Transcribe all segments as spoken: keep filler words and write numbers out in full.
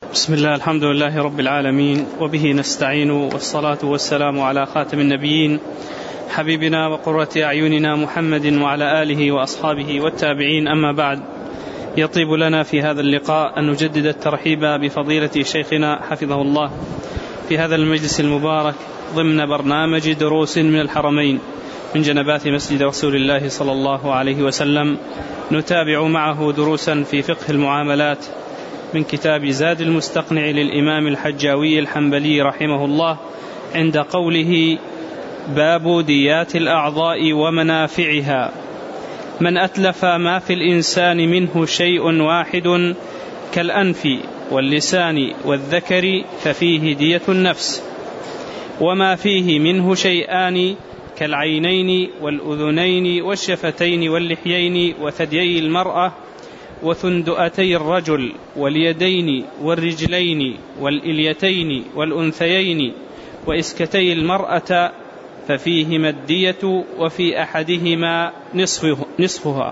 بسم الله، الحمد لله رب العالمين، وبه نستعين، والصلاة والسلام على خاتم النبيين حبيبنا وقرة أعيننا محمد وعلى آله وأصحابه والتابعين. أما بعد، يطيب لنا في هذا اللقاء أن نجدد الترحيب بفضيلة شيخنا حفظه الله في هذا المجلس المبارك ضمن برنامج دروس من الحرمين من جنبات مسجد رسول الله صلى الله عليه وسلم. نتابع معه دروسا في فقه المعاملات من كتاب زاد المستقنع للإمام الحجاوي الحنبلي رحمه الله، عند قوله: باب ديات الأعضاء ومنافعها. من أتلف ما في الإنسان منه شيء واحد كالأنف واللسان والذكر ففيه دية النفس، وما فيه منه شيئان كالعينين والأذنين والشفتين واللحيين وثديي المرأة وثندؤتي الرجل واليدين والرجلين والإليتين والأنثيين وإسكتي المرأة ففيهما الدية، وفي أحدهما نصفه نصفها،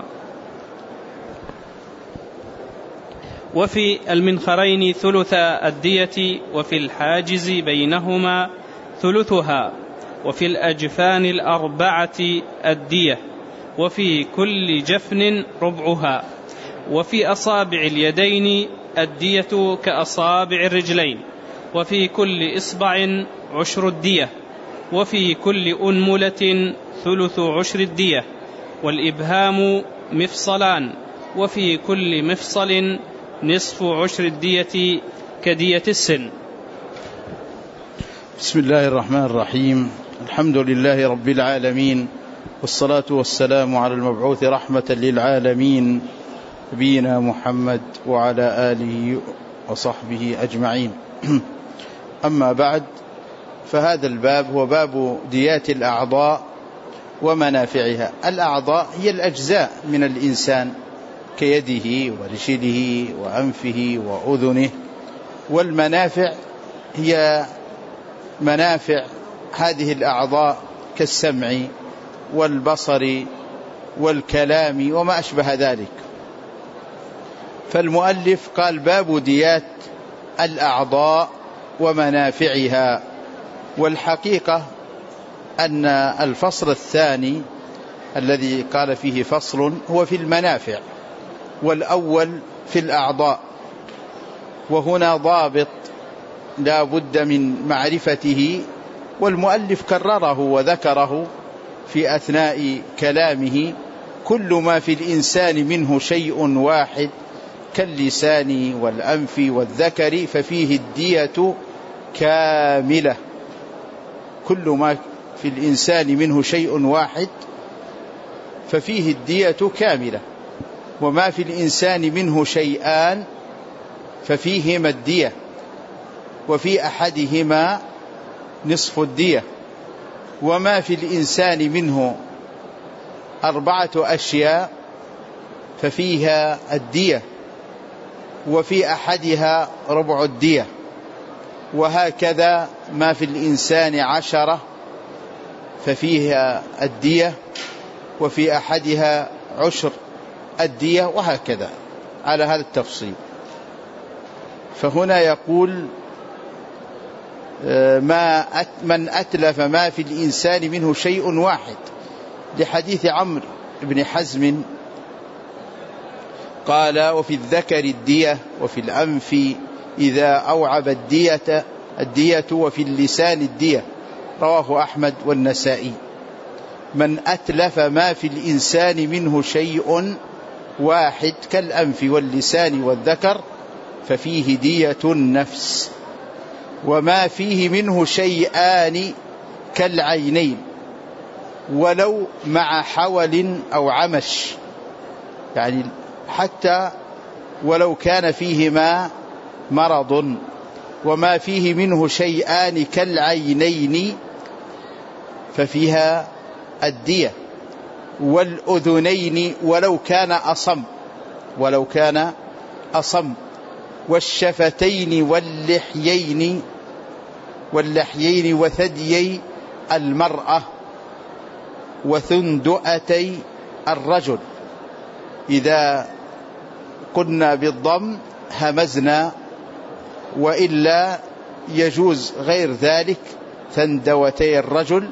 وفي المنخرين ثلث الدية، وفي الحاجز بينهما ثلثها، وفي الأجفان الأربعة الدية، وفي كل جفن ربعها، وفي أصابع اليدين الدية كأصابع الرجلين، وفي كل إصبع عشر الدية، وفي كل أنملة ثلث عشر الدية، والإبهام مفصلان، وفي كل مفصل نصف عشر الدية كدية السن. بسم الله الرحمن الرحيم. الحمد لله رب العالمين، والصلاة والسلام على المبعوث رحمة للعالمين نبينا محمد وعلى آله وصحبه أجمعين. أما بعد، فهذا الباب هو باب ديات الأعضاء ومنافعها. الأعضاء هي الأجزاء من الإنسان كيده ورجله وأنفه وأذنه، والمنافع هي منافع هذه الأعضاء كالسمع والبصر والكلام وما أشبه ذلك. فالمؤلف قال: باب ديات الأعضاء ومنافعها. والحقيقة أن الفصل الثاني الذي قال فيه فصل هو في المنافع، والأول في الأعضاء. وهنا ضابط لا بد من معرفته، والمؤلف كرره وذكره في أثناء كلامه: كل ما في الإنسان منه شيء واحد كاللسان والأنف والذكر ففيه الدية كاملة. كل ما في الإنسان منه شيء واحد ففيه الدية كاملة، وما في الإنسان منه شيئان ففيهما الدية، وفي أحدهما نصف الدية، وما في الإنسان منه أربعة أشياء ففيها الدية، وفي أحدها ربع الدية، وهكذا ما في الإنسان عشرة ففيها الدية، وفي أحدها عشر الدية، وهكذا على هذا التفصيل. فهنا يقول: ما من أتلف ما في الإنسان منه شيء واحد، لحديث عمرو بن حزم قال: وفي الذكر الدية، وفي الأنف إذا أوعب الدية الدية، وفي اللسان الدية. رواه أحمد والنسائي. من أتلف ما في الإنسان منه شيء واحد كالأنف واللسان والذكر ففيه دية النفس، وما فيه منه شيئان كالعينين ولو مع حول أو عمش، يعني حتى ولو كان فيهما مرض. وما فيه منه شيئان كالعينين ففيها الدية، والأذنين ولو كان أصم ولو كان أصم والشفتين واللحيين واللحيين وثديي المرأة وثندؤتي الرجل. إذا قلنا بالضم همزنا وإلا يجوز غير ذلك ثندوتي الرجل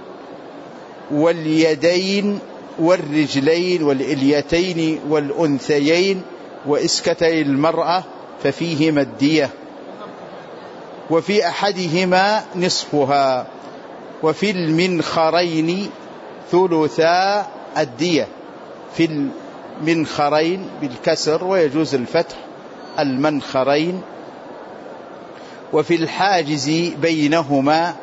واليدين والرجلين والإليتين والأنثيين وإسكتي المرأة ففيهما الدية، وفي أحدهما نصفها، وفي المنخرين ثلثا الدية. في المنخرين بالكسر ويجوز الفتح المنخرين. وفي الحاجز بينهما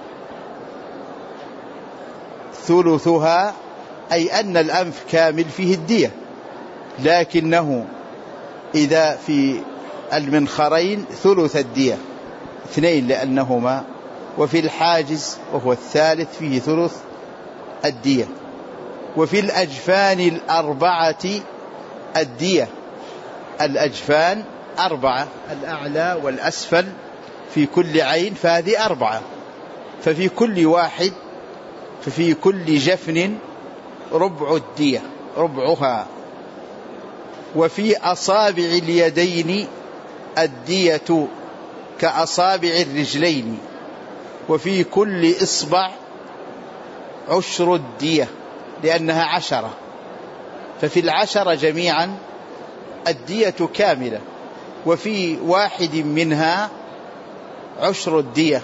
ثلثها، أي أن الأنف كامل فيه الدية، لكنه إذا في المنخرين ثلث الدية اثنين لأنهما، وفي الحاجز وهو الثالث فيه ثلث الدية. وفي الأجفان الأربعة الدية، الأجفان أربعة، الأعلى والأسفل في كل عين، فهذه أربعة، ففي كل واحد ففي كل جفن ربع الدية، ربعها. وفي أصابع اليدين الدية كأصابع الرجلين، وفي كل إصبع عشر الدية لأنها عشرة، ففي العشرة جميعا الدية كاملة، وفي واحد منها عشر الدية.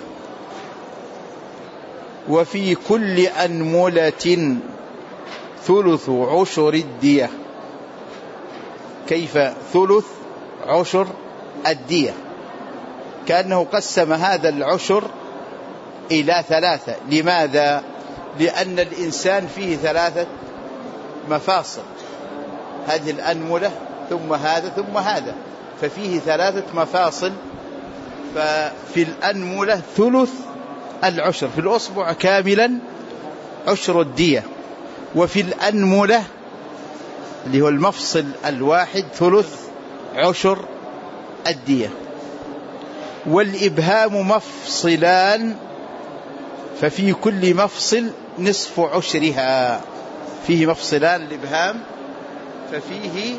وفي كل أنملة ثلث عشر الدية. كيف ثلث عشر الدية؟ كأنه قسم هذا العشر إلى ثلاثة. لماذا؟ لأن الإنسان فيه ثلاثة مفاصل، هذه الأنملة ثم هذا ثم هذا، ففيه ثلاثة مفاصل. ففي الأنملة ثلث العشر، في الأصبع كاملا عشر الدية، وفي الأنملة اللي هو المفصل الواحد ثلث عشر الدية. والإبهام مفصلان، ففي كل مفصل نصف عشرها، فيه مفصلان الإبهام ففيه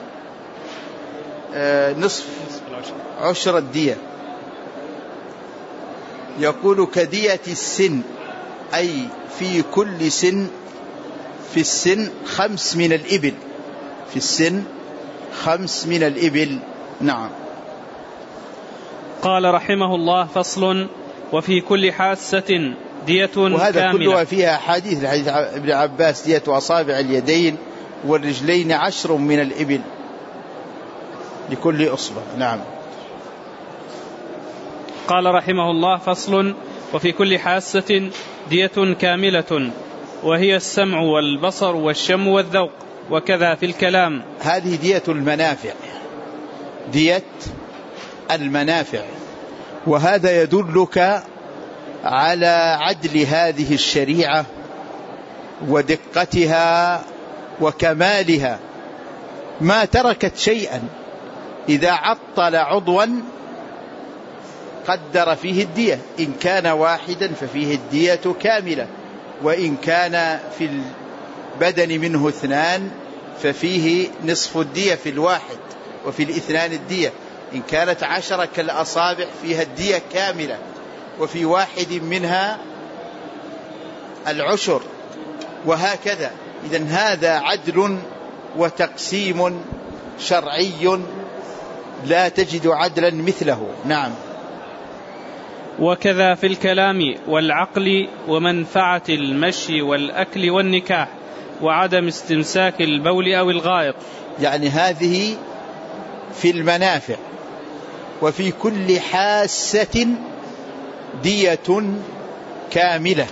آه نصف عشر الدية. يقول كدية السن، أي في كل سن، في السن خمس من الإبل، في السن خمس من الإبل. نعم. قال رحمه الله: فصل: وفي كل حاسة دية وهذا كاملة. كلها فيها حديث لحديث ابن عباس: دية أصابع اليدين والرجلين عشر من الإبل لكل أصبع. نعم. قال رحمه الله: فصل: وفي كل حاسة دية كاملة، وهي السمع والبصر والشم والذوق، وكذا في الكلام. هذه دية المنافع، دية المنافع. وهذا يدلك على عدل هذه الشريعة ودقتها وكمالها. ما تركت شيئا، إذا عطل عضوا قدر فيه الدية، إن كان واحدا ففيه الدية كاملة، وإن كان في البدن منه اثنان ففيه نصف الدية في الواحد، وفي الاثنان الدية. إن كانت عشرة كالأصابع فيها الدية كاملة، وفي واحد منها العشر، وهكذا. إذن هذا عدل وتقسيم شرعي لا تجد عدلا مثله. نعم. وكذا في الكلام والعقل ومنفعة المشي والأكل والنكاح وعدم استمساك البول أو الغائط. يعني هذه في المنافع. وفي كل حاسة دية كاملة،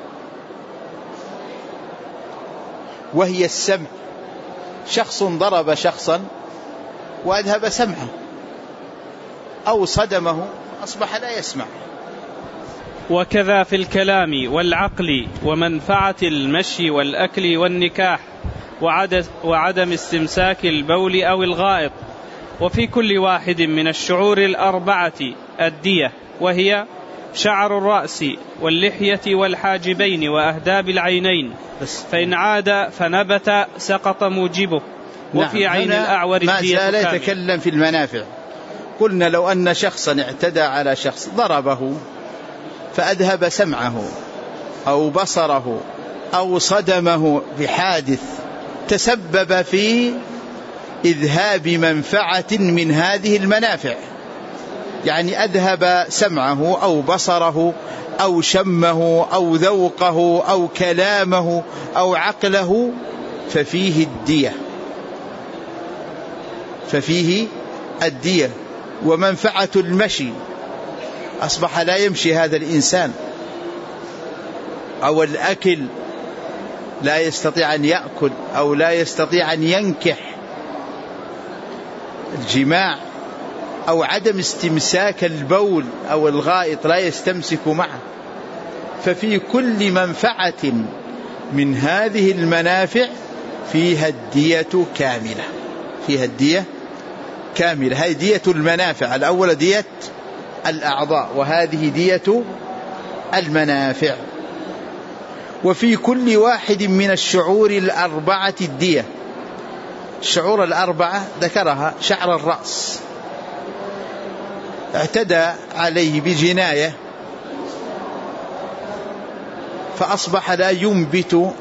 وهي السمع. شخص ضرب شخصا وأذهب سمعه، أو صدمه أصبح لا يسمع. وكذا في الكلام والعقل ومنفعة المشي والأكل والنكاح وعدم استمساك البول أو الغائط. وفي كل واحد من الشعور الأربعة الدية، وهي شعر الرأس واللحية والحاجبين وأهداب العينين، فإن عاد فنبت سقط موجبه. وفي نعم. عين الأعور الدية ما زال كامل. يتكلم في المنافع. فقلنا لو أن شخصا اعتدى على شخص ضربه فأذهب سمعه أو بصره أو صدمه بحادث تسبب في إذهاب منفعة من هذه المنافع، يعني أذهب سمعه أو بصره أو شمه أو ذوقه أو كلامه أو عقله، ففيه الدية ففيه الدية. ومنفعة المشي، أصبح لا يمشي هذا الإنسان، أو الأكل لا يستطيع أن يأكل أو لا يستطيع أن ينكح، الجماع، أو عدم استمساك البول أو الغائط لا يستمسك معه. ففي كل منفعة من هذه المنافع فيها الدية كاملة، فيها الدية كاملة. هذه دية المنافع، الأول دية الأعضاء، وهذه دية المنافع. وفي كل واحد من الشعور الأربعة الدية. الشعور الأربعة ذكرها: شعر الرأس، اعتدى عليه بجناية فأصبح لا ينبت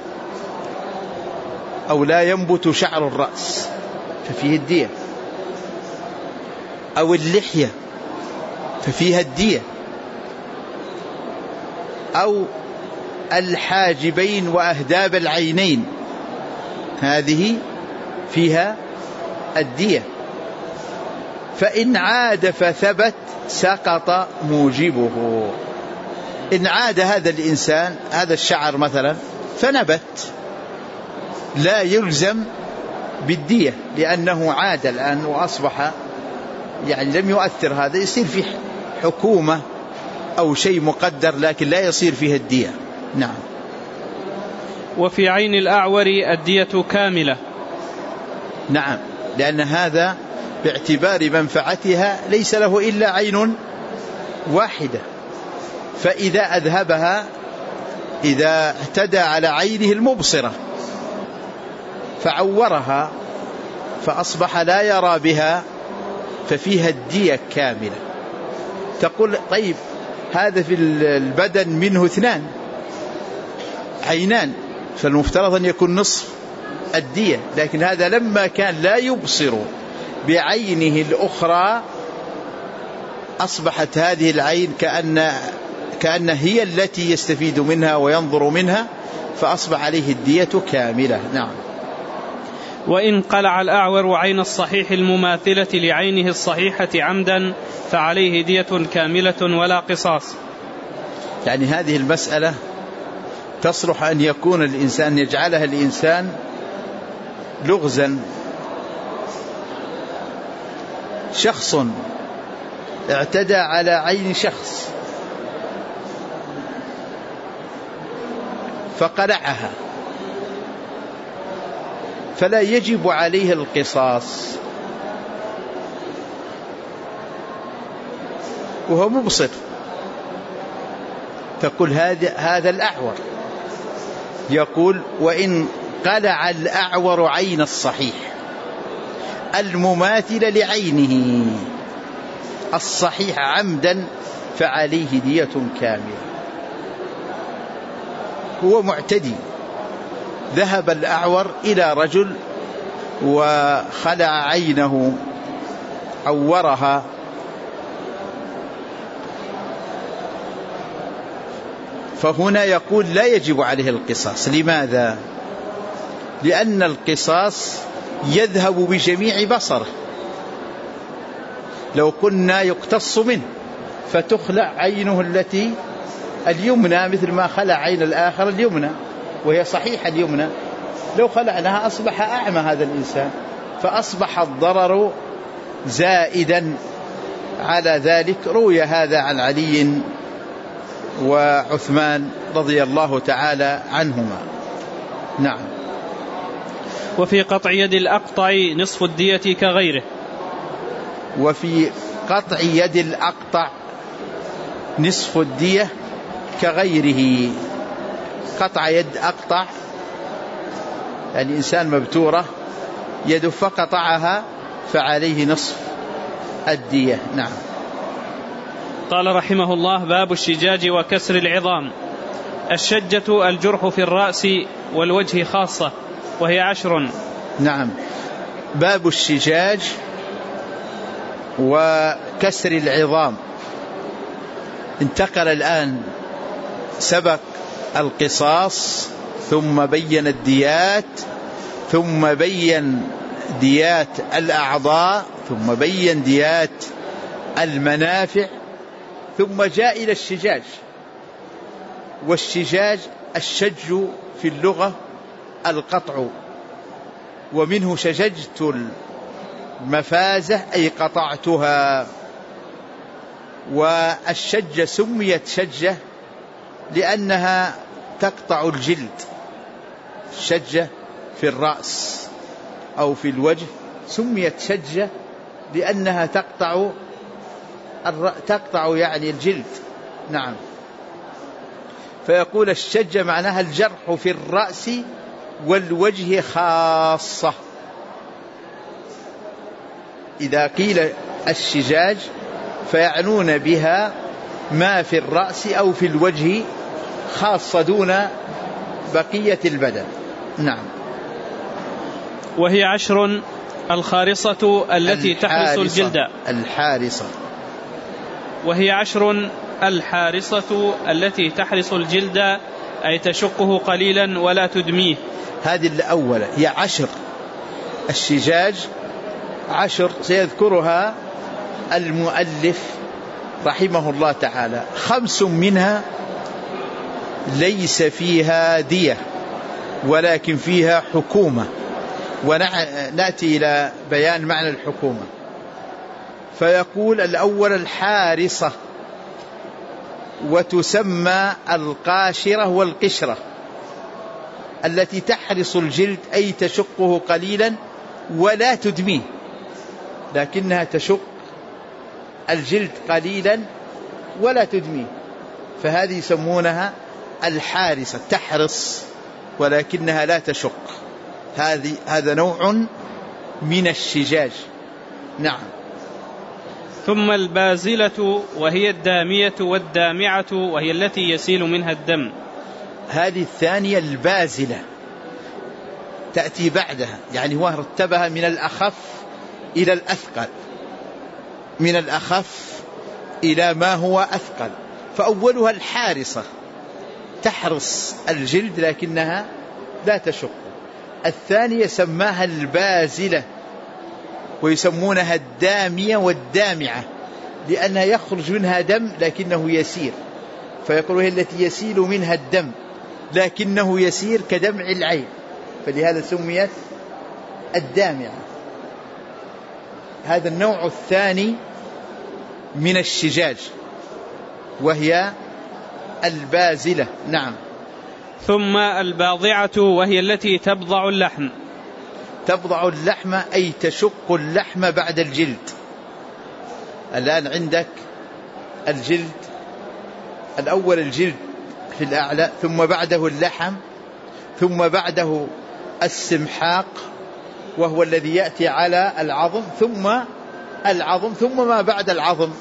أو لا ينبت شعر الرأس ففيه الدية. أو اللحية ففيها الدية. أو الحاجبين وأهداب العينين، هذه فيها الدية. فإن عاد فثبت سقط موجبه. إن عاد هذا الإنسان، هذا الشعر مثلا، فنبت، لا يلزم بالدية لأنه عاد الآن وأصبح يعني لم يؤثر. هذا يصير فيه حكومة أو شيء مقدر، لكن لا يصير فيها الدية. نعم. وفي عين الأعور الدية كاملة. نعم، لأن هذا باعتبار منفعتها ليس له إلا عين واحدة، فإذا أذهبها، إذا اعتدى على عينه المبصرة فعورها فأصبح لا يرى بها، ففيها الدية كاملة. تقول: طيب هذا في البدن منه اثنان، عينان، فالمفترض أن يكون نصف الدية، لكن هذا لما كان لا يبصر بعينه الأخرى أصبحت هذه العين كأن كأن هي التي يستفيد منها وينظر منها، فأصبح عليه الدية كاملة. نعم. وإن قلع الأعور عين الصحيح المماثلة لعينه الصحيحة عمدا فعليه دية كاملة ولا قصاص. يعني هذه المسألة تصلح أن يكون الإنسان يجعلها الإنسان لغزا. شخص اعتدى على عين شخص فقلعها، فلا يجب عليه القصاص وهو مبصر. تقول هذا هذا الأعور، يقول: وإن قلع الأعور عين الصحيح المماثل لعينه الصحيح عمدا فعليه دية كاملة. هو معتدي، ذهب الأعور إلى رجل وخلع عينه، عورها، فهنا يقول لا يجب عليه القصاص. لماذا؟ لأن القصاص يذهب بجميع بصره. لو كنا يقتص منه فتخلع عينه التي اليمنى مثل ما خلع عين الآخر اليمنى وهي صحيحة اليمنى، لو خلعناها أصبح أعمى هذا الإنسان، فأصبح الضرر زائدا على ذلك. روي هذا عن علي وعثمان رضي الله تعالى عنهما. نعم. وفي قطع يد الأقطع نصف الدية كغيره. وفي قطع يد الأقطع نصف الدية كغيره. قطع يد أقطع يعني إنسان مبتورة يده فقطعها فعليه نصف الدية. نعم. قال رحمه الله: باب الشجاج وكسر العظام. الشجة الجرح في الرأس والوجه خاصة، وهي عشر. نعم. باب الشجاج وكسر العظام. انتقل الآن، سبق القصاص ثم بين الديات ثم بين ديات الأعضاء ثم بين ديات المنافع ثم جاء إلى الشجاج. والشجاج الشج في اللغة القطع، ومنه شججت المفازة أي قطعتها. والشجة سميت شجة لأنها تقطع الجلد. الشجة في الرأس أو في الوجه سميت شجة لأنها تقطع تقطع يعني الجلد. نعم. فيقول الشجة معناها الجرح في الرأس والوجه خاصة. إذا قيل الشجاج فيعنون بها ما في الرأس أو في الوجه خاصة دون بقية البدن. نعم. وهي عشر: الخارصة التي تحرس الجلد. الحارصة. وهي عشر: الحارصة التي تحرس الجلد أي تشقه قليلا ولا تدميه. هذه الأولى هي عشر. الشجاج عشر سيذكرها المؤلف رحمه الله تعالى. خمس منها ليس فيها دية ولكن فيها حكومة، ونأتي إلى بيان معنى الحكومة. فيقول الأول الحارصة، وتسمى القاشرة والقشرة، التي تحرس الجلد أي تشقه قليلا ولا تدميه، لكنها تشق الجلد قليلا ولا تدميه، فهذه يسمونها الحارسة، تحرس ولكنها لا تشق. هذه هذا نوع من الشجاج. نعم. ثم البازلة وهي الدامية والدامعة وهي التي يسيل منها الدم. هذه الثانية البازلة تأتي بعدها، يعني هو رتبها من الأخف إلى الأثقل، من الأخف إلى ما هو أثقل. فأولها الحارسة تحرس الجلد لكنها لا تشق. الثانية سماها البازلة، ويسمونها الدامية والدامعة لأنها يخرج منها دم لكنه يسير، فيقول هي التي يسيل منها الدم لكنه يسير كدمع العين، فلهذا سميت الدامعة. هذا النوع الثاني من الشجاج وهي البازلة. نعم. ثم الباضعة وهي التي تبضع اللحم. تبضع اللحم أي تشق اللحم بعد الجلد. الآن عندك الجلد، الأول الجلد في الأعلى، ثم بعده اللحم، ثم بعده السمحاق وهو الذي يأتي على العظم، ثم العظم، ثم ما بعد العظم.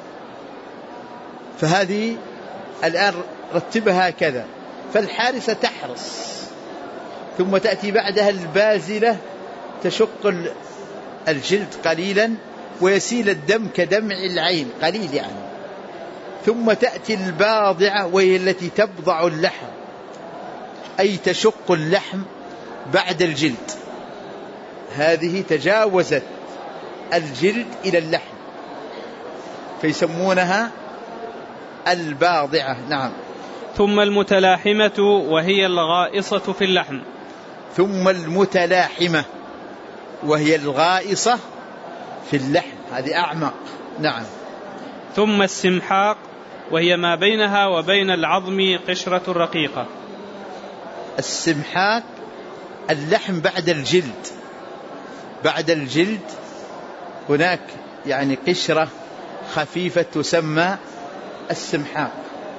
فهذه الآن رتبها كذا. فالحارسة تحرس، ثم تأتي بعدها البازلة تشق الجلد قليلا ويسيل الدم كدمع العين قليل يعني، ثم تأتي الباضعة وهي التي تبضع اللحم أي تشق اللحم بعد الجلد. هذه تجاوزت الجلد إلى اللحم فيسمونها الباضعة. نعم. ثم المتلاحمة وهي الغائصة في اللحم. ثم المتلاحمة وهي الغائصة في اللحم، هذه أعمق. نعم. ثم السمحاق وهي ما بينها وبين العظم قشرة رقيقة. السمحاق اللحم بعد الجلد، بعد الجلد هناك يعني قشرة خفيفة تسمى السمحاق.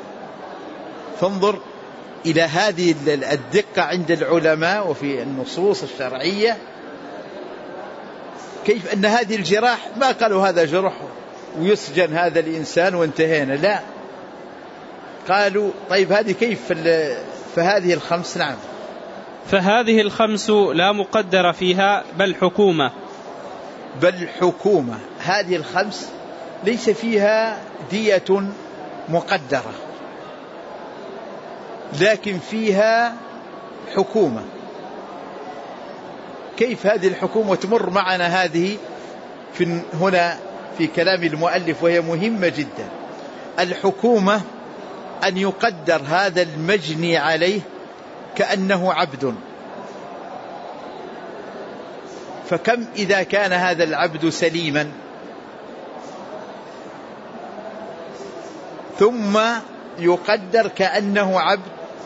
فانظر إلى هذه الدقة عند العلماء وفي النصوص الشرعية، كيف أن هذه الجراح ما قالوا هذا جرح ويسجن هذا الإنسان وانتهينا، لا، قالوا طيب هذه كيف؟ فهذه الخمس نعم فهذه الخمس لا مقدر فيها بل حكومة بل حكومة هذه الخمس ليس فيها دية مقدرة، لكن فيها حكومة. كيف هذه الحكومة؟ تمر معنا هذه في هنا في كلام المؤلف وهي مهمة جدا. الحكومة أن يقدر هذا المجني عليه كأنه عبد، فكم إذا كان هذا العبد سليما ثم يقدر كأنه عبد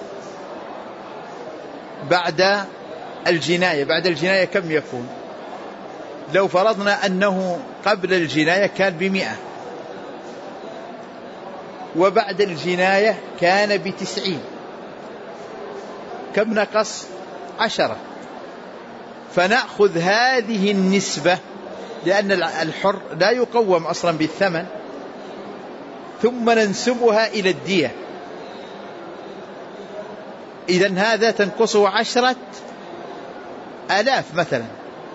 بعد الجناية. بعد الجناية كم يكون؟ لو فرضنا أنه قبل الجناية كان بمئة وبعد الجناية كان بتسعين، كم نقص؟ عشرة. فنأخذ هذه النسبة لأن الحر لا يقوم أصلا بالثمن، ثم ننسبها إلى الدية. إذن هذا تنقصه عشرة آلاف مثلا،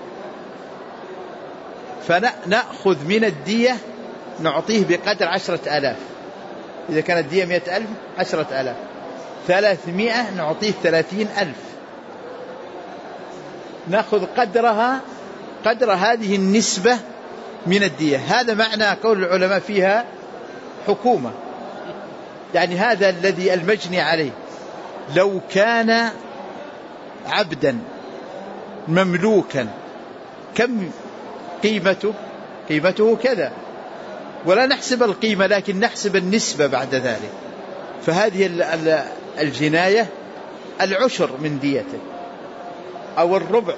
فنأخذ من الدية نعطيه بقدر عشرة آلاف. إذا كانت الدية مئة ألف عشرة آلاف، ثلاثمائة نعطيه ثلاثين ألف، نأخذ قدرها قدر هذه النسبة من الدية. هذا معنى قول العلماء فيها حكومة، يعني هذا الذي المجني عليه لو كان عبدا مملوكا كم قيمته؟ قيمته كذا، ولا نحسب القيمة لكن نحسب النسبة بعد ذلك. فهذه الجناية العشر من ديته أو الربع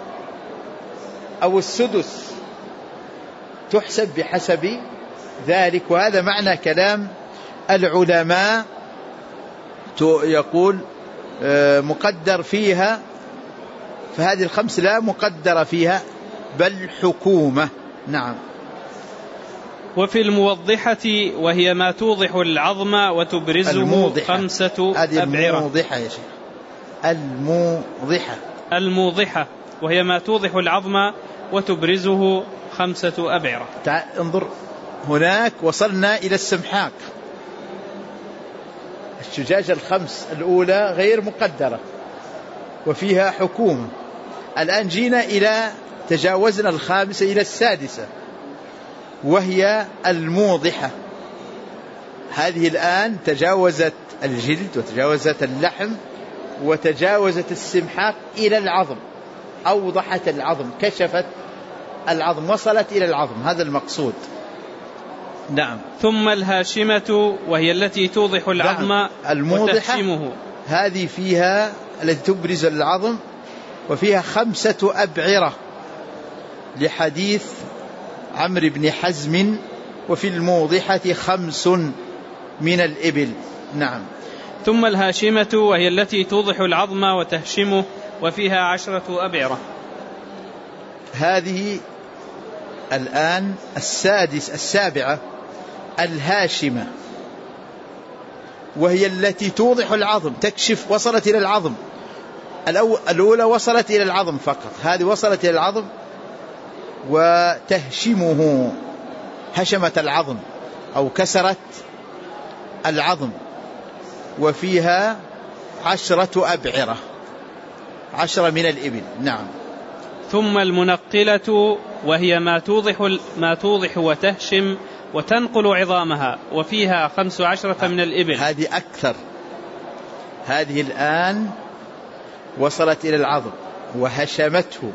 أو السدس تحسب بحسب ذلك. وهذا معنى كلام العلماء، يقول مقدر فيها، فهذه الخمس لا مقدر فيها بل حكومة. نعم. وفي الموضحة وهي ما توضح العظم وتبرزه الموضحة. خمسة هذه أبعرة. الموضحة يا شيخ، الموضحة الموضحة وهي ما توضح العظم وتبرزه خمسة أبعرة. انظر هناك وصلنا إلى السمحاق، الشجاج الخمس الأولى غير مقدرة وفيها حكومة. الآن جينا إلى تجاوزنا الخامسة إلى السادسة وهي الموضحة. هذه الآن تجاوزت الجلد وتجاوزت اللحم وتجاوزت السمحاق إلى العظم، أوضحت العظم، كشفت العظم، وصلت إلى العظم، هذا المقصود. نعم. ثم الهاشمة وهي التي توضح العظم. نعم. الموضحة وتهشمه، هذه فيها التي تبرز العظم وفيها خمسة أبعرة لحديث عمرو بن حزم وفي الموضحة خمس من الإبل. نعم. ثم الهاشمة وهي التي توضح العظم وتهشمه وفيها عشرة أبعرة. هذه الآن السادس السابعة الهاشمة وهي التي توضح العظم، تكشف، وصلت إلى العظم. الأولى وصلت إلى العظم فقط، هذه وصلت إلى العظم وتهشمه، هشمت العظم أو كسرت العظم، وفيها عشرة أبعرة، عشرة من الإبل. نعم. ثم المنقلة وهي ما توضح, ما توضح وتهشم وتنقل عظامها وفيها خمس عشرة من الإبل. هذه أكثر، هذه الآن وصلت إلى العظم وهشمته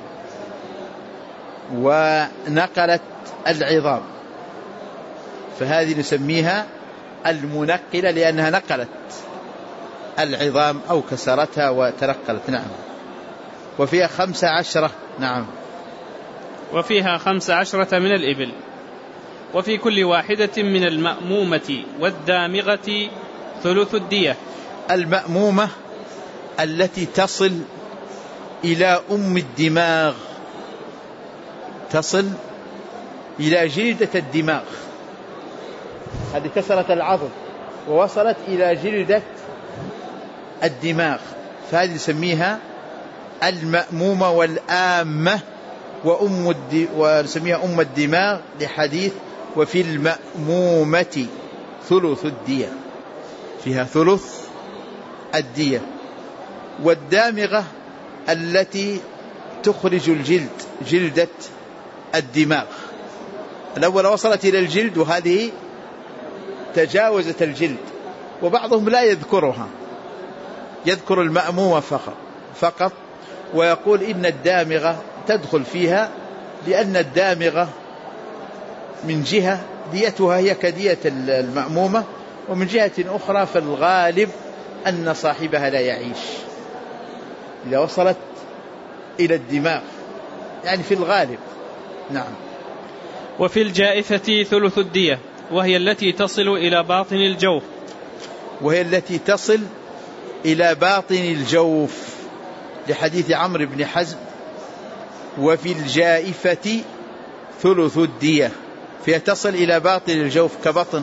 ونقلت العظام، فهذه نسميها المنقلة لأنها نقلت العظام أو كسرتها وتنقلت. نعم. وفيها خمس عشرة. نعم. وفيها خمس عشرة من الإبل. وفي كل واحدة من المأمومة والدامغة ثلث الدية. المأمومة التي تصل إلى أم الدماغ تصل إلى جلدة الدماغ، هذه كسرت العظم ووصلت إلى جلدة الدماغ، فهذه نسميها المأمومة والآمة وأم الد... ونسميها أم الدماغ لحديث وفي المأمومة ثلث الدية، فيها ثلث الدية. والدامغة التي تخرج الجلد، جلدة الدماغ، الأول وصلت إلى الجلد وهذه تجاوزت الجلد، وبعضهم لا يذكرها، يذكر المأمومة فقط فقط ويقول إن الدامغة تدخل فيها، لأن الدامغة من جهة ديتها هي كدية المأمومة، ومن جهة أخرى في الغالب أن صاحبها لا يعيش إذا وصلت إلى الدماغ، يعني في الغالب. نعم. وفي الجائفة ثلث الدية، وهي التي تصل إلى باطن الجوف، وهي التي تصل إلى باطن الجوف لحديث عمرو بن حزم وفي الجائفة ثلث الدية، فهي تصل إلى باطن الجوف كبطن،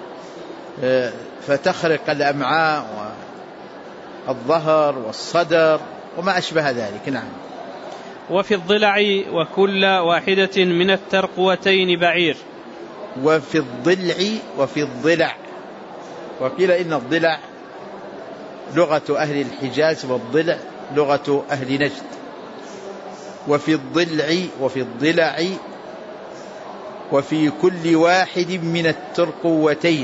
فتخرق الأمعاء والظهر والصدر وما أشبه ذلك. نعم. وفي الضلع وكل واحدة من الترقوتين بعير. وفي الضلع وفي الضلع، وقيل إن الضلع لغة أهل الحجاز والضلع لغة أهل نجد. وفي الضلع وفي الضلع وفي كل واحد من الترقوتين،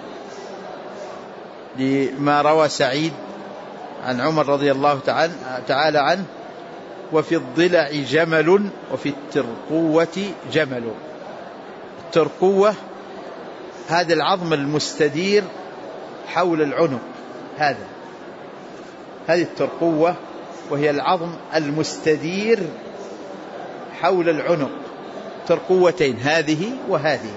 لما روى سعيد عن عمر رضي الله تعالى عنه وفي الضلع جمل وفي الترقوة جمل. الترقوة هذا العظم المستدير حول العنق، هذا هذه الترقوة، وهي العظم المستدير حول العنق، ترقوتين هذه وهذه،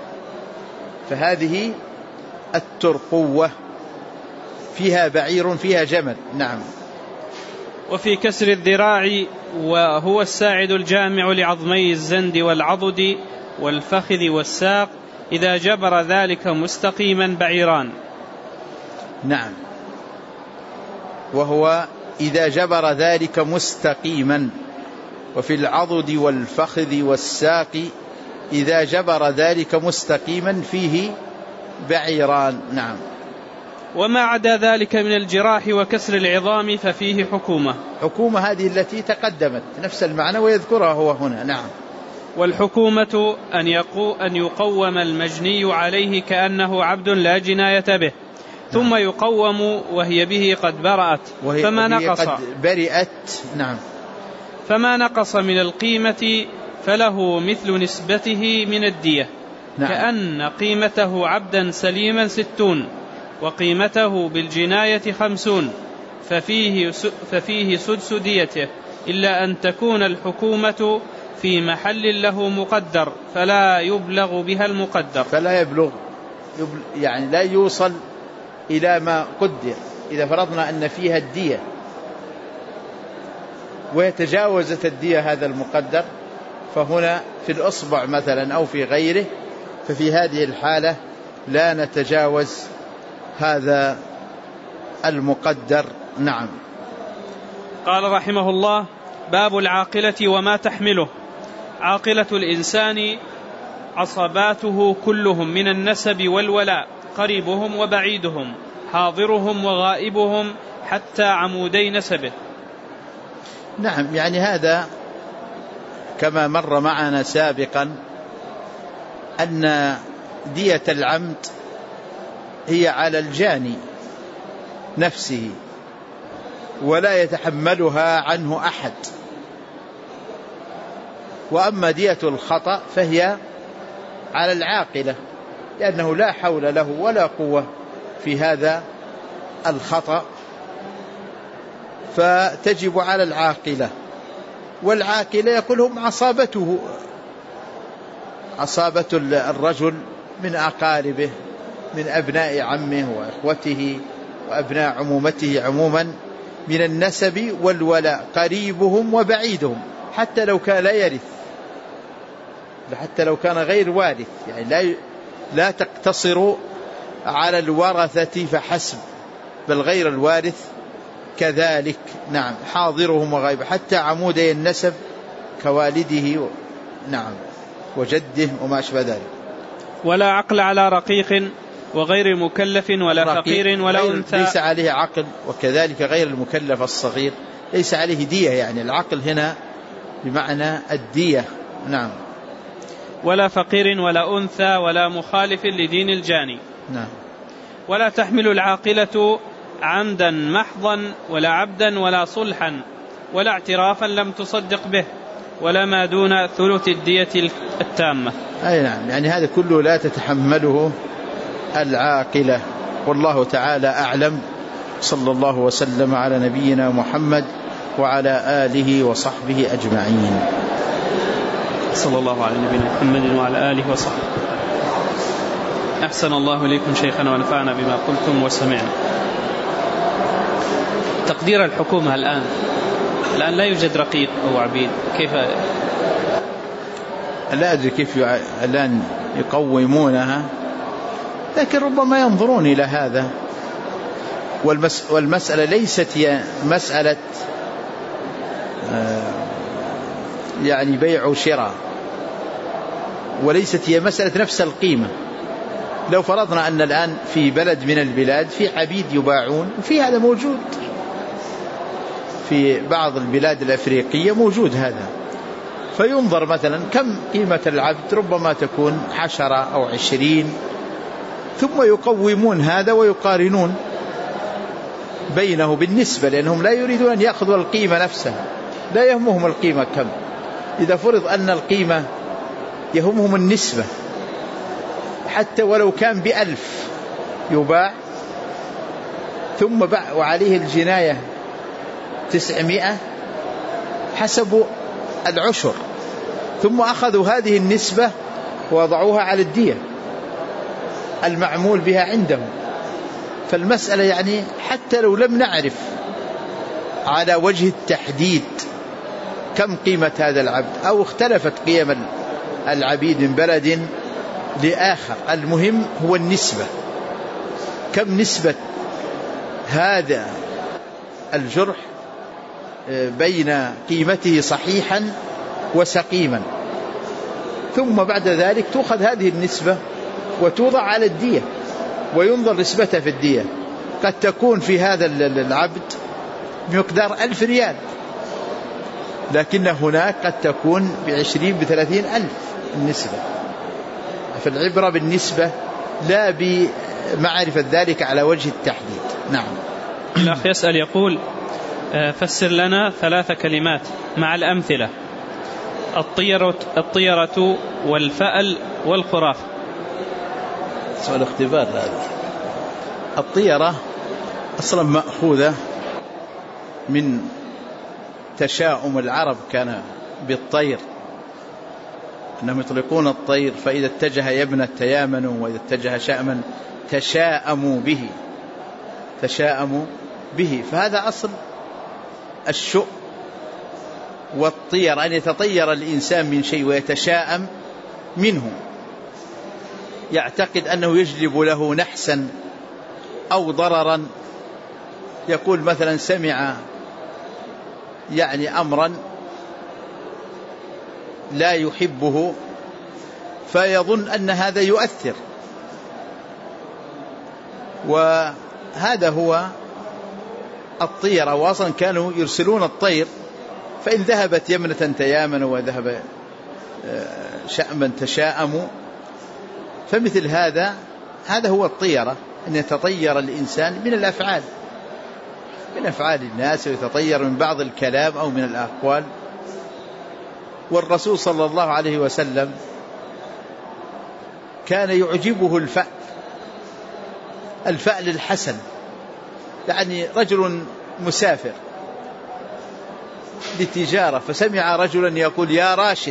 فهذه الترقوة فيها بعير فيها جمل. نعم. وفي كسر الذراع، وهو الساعد الجامع لعظمي الزند والعضد والفخذ والساق، إذا جبر ذلك مستقيما بعيران. نعم. وهو إذا جبر ذلك مستقيما. وفي العضد والفخذ والساق إذا جبر ذلك مستقيما فيه بعيران. نعم. وما عدا ذلك من الجراح وكسر العظام ففيه حكومة. حكومة هذه التي تقدمت نفس المعنى ويذكرها هو هنا. نعم. والحكومة أن, يقو أن يقوم المجني عليه كأنه عبد لا جناية به، ثم يقوم وهي به قد برأت، وهي فما نقص قد برئت. نعم. فما نقص من القيمة فله مثل نسبته من الدية. نعم. كأن قيمته عبدا سليما ستون وقيمته بالجناية خمسون، ففيه, ففيه سدس ديته، إلا أن تكون الحكومة في محل له مقدر فلا يبلغ بها المقدر. فلا يبلغ يعني لا يوصل إلى ما قدر. إذا فرضنا أن فيها الدية ويتجاوزت الدية هذا المقدر، فهنا في الأصبع مثلا أو في غيره، ففي هذه الحالة لا نتجاوز هذا المقدر. نعم. قال رحمه الله: باب العاقلة وما تحمله. عاقلة الإنسان عصباته كلهم من النسب والولاء، قريبهم وبعيدهم، حاضرهم وغائبهم، حتى عمودي نسبه. نعم. يعني هذا كما مر معنا سابقا أن دية العمد هي على الجاني نفسه ولا يتحملها عنه أحد، وأما دية الخطأ فهي على العاقلة، لأنه لا حول له ولا قوة في هذا الخطأ، فتجب على العاقلة. والعاقلة يقول هم عصابته، عصابة الرجل من أقاربه، من أبناء عمه وإخوته وأبناء عمومته عموما، من النسب والولاء، قريبهم وبعيدهم، حتى لو كان لا يرث حتى لو كان غير وارث، يعني لا لا تقتصر على الورثة فحسب، بل غير الوارث كذلك. نعم، حاضرهم وغائب، حتى عمودي النسب كوالده و... نعم وجده وما أشبه ذلك. ولا عقل على رقيق وغير مكلف ولا فقير ولا أنثى، ليس عليه عقل، وكذلك غير المكلف الصغير ليس عليه دية، يعني العقل هنا بمعنى الدية. نعم. ولا فقير ولا أنثى ولا مخالف لدين الجاني. نعم. ولا تحمل العاقلة عمدا محضا ولا عبدا ولا صلحا ولا اعترافا لم تصدق به ولا ما دون ثلث الدية التامة. أي نعم، يعني هذا كله لا تتحمله العاقلة. والله تعالى أعلم. صلى الله وسلم على نبينا محمد وعلى آله وصحبه أجمعين. صلى الله على نبينا محمد وعلى آله وصحبه. أحسن الله إليكم شيخنا ونفعنا بما قلتم وسمعنا. تقدير الحكومة الآن الآن لا يوجد رقيق أو عبيد، كيف؟ لا أدري كيف الآن يقومونها، لكن ربما ينظرون إلى هذا. والمس والمسألة ليست هي مسألة يعني بيع وشراء، وليست هي مسألة نفس القيمة. لو فرضنا أن الآن في بلد من البلاد في عبيد يباعون، وفي هذا موجود في بعض البلاد الأفريقية موجود هذا، فينظر مثلا كم قيمة العبد، ربما تكون عشرة أو عشرين، ثم يقومون هذا ويقارنون بينه بالنسبة، لأنهم لا يريدون أن يأخذوا القيمة نفسها، لا يهمهم القيمة كم. إذا فرض أن القيمة يهمهم النسبة، حتى ولو كان بألف يباع ثم باع وعليه الجناية تسعمائة حسبوا العشر، ثم أخذوا هذه النسبة ووضعوها على الدية المعمول بها عندهم. فالمسألة يعني حتى لو لم نعرف على وجه التحديد كم قيمة هذا العبد، أو اختلفت قيم العبيد من بلد لآخر، المهم هو النسبة، كم نسبة هذا الجرح بين قيمته صحيحا وسقيما، ثم بعد ذلك تأخذ هذه النسبة وتوضع على الدية وينظر نسبتها في الدية. قد تكون في هذا العبد بمقدار ألف ريال، لكن هناك قد تكون بعشرين بثلاثين ألف النسبة. فالعبرة بالنسبة لا بمعرفة ذلك على وجه التحديد. نعم. الأخ يسأل يقول: فسر لنا ثلاث كلمات مع الأمثلة: الطيرة, الطيرة والفأل والخرافة. سؤال اختبار هذا. الطيرة أصلا مأخوذة من تشاؤم العرب، كان بالطير أنهم يطلقون الطير، فإذا اتجه يبنى تيامنوا، وإذا اتجه شأما تشاءموا به تشاءموا به فهذا أصل الشؤم والطير، أن يتطير الإنسان من شيء ويتشاءم منه، يعتقد أنه يجلب له نحسا أو ضررا. يقول مثلا سمع يعني أمرا لا يحبه فيظن أن هذا يؤثر، وهذا هو الطيرة. وأصلا كانوا يرسلون الطير، فإن ذهبت يمنة تيامنوا وذهب شأما تشاءموا. فمثل هذا هذا هو الطيرة، أن يتطير الإنسان من الأفعال من أفعال الناس، ويتطير من بعض الكلام أو من الأقوال. والرسول صلى الله عليه وسلم كان يعجبه الفأل الفأل الحسن، يعني رجل مسافر للتجارة فسمع رجلا يقول: يا راشد،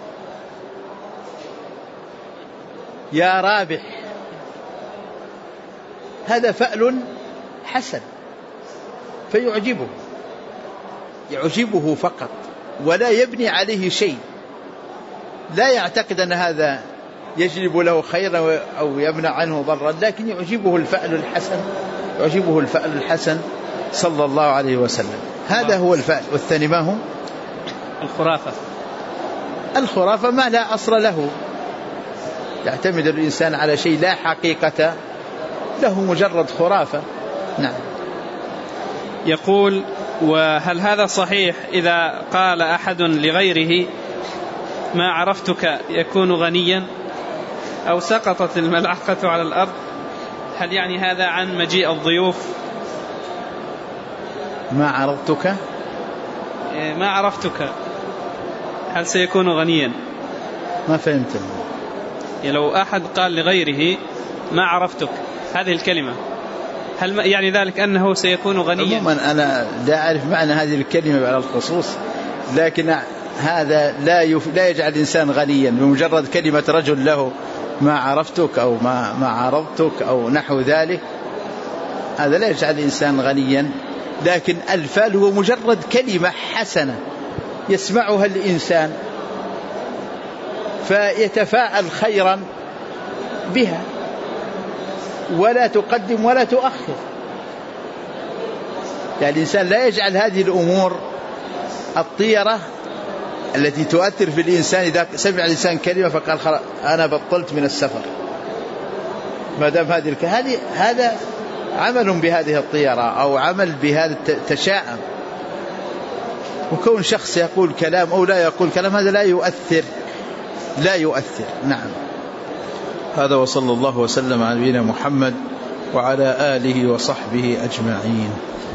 يا رابح. هذا فأل حسن، فيعجبه يعجبه فقط، ولا يبني عليه شيء، لا يعتقد أن هذا يجلب له خيرا أو يمنع عنه ضرا، لكن يعجبه الفعل الحسن، يعجبه الفعل الحسن صلى الله عليه وسلم. هذا هو الفعل. والثاني ما هو؟ الخرافة. الخرافة ما لا أصل له، يعتمد الإنسان على شيء لا حقيقة له، مجرد خرافة. نعم. يقول: وهل هذا صحيح إذا قال أحد لغيره ما عرفتك يكون غنيا، أو سقطت الملعقة على الأرض؟ هل يعني هذا عن مجيء الضيوف؟ ما عرفتك ما عرفتك هل سيكون غنيا؟ ما فهمت. يعني لو أحد قال لغيره ما عرفتك، هذه الكلمة، هل يعني ذلك أنه سيكون غنيا؟ عموما أنا لا أعرف معنى هذه الكلمة على الخصوص، لكن هذا لا يف... لا يجعل الإنسان غنيا بمجرد كلمة رجل له ما عرفتك أو ما ما عرفتك أو نحو ذلك، هذا لا يجعل الإنسان غنيا. لكن الفال هو مجرد كلمة حسنة يسمعها الإنسان فيتفاعل خيرا بها، ولا تقدم ولا تؤخر. يعني الإنسان لا يجعل هذه الأمور الطيرة التي تؤثر في الإنسان، إذا سمع الإنسان كلمة فقال خلاص أنا بطلت من السفر، ما دام هذه الكلمة، هذا عمل بهذه الطيرة أو عمل بهذا التشاؤم. وكون شخص يقول كلام أو لا يقول كلام هذا لا يؤثر لا يؤثر. نعم. هذا وصلى الله وسلم على نبينا محمد وعلى آله وصحبه أجمعين.